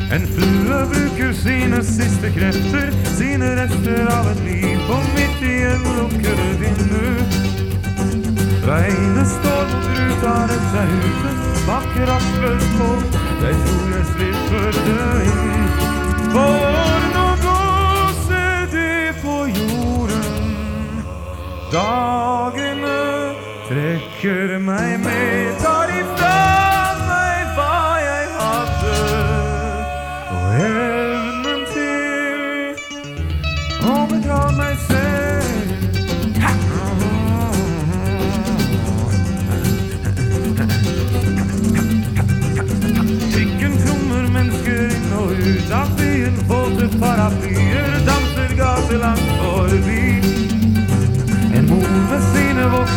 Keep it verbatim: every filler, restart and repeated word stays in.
En flue bruker sine siste krefter, sine rester av et liv på midt i en lukkede vindu. Regnet står på ruta rett seg ute, bakker rastløs på, jeg tror jeg slipper det inn. For nå blåser det på jorden, dagene trekker meg med, tar ifra meg hva jeg hadde, og jeg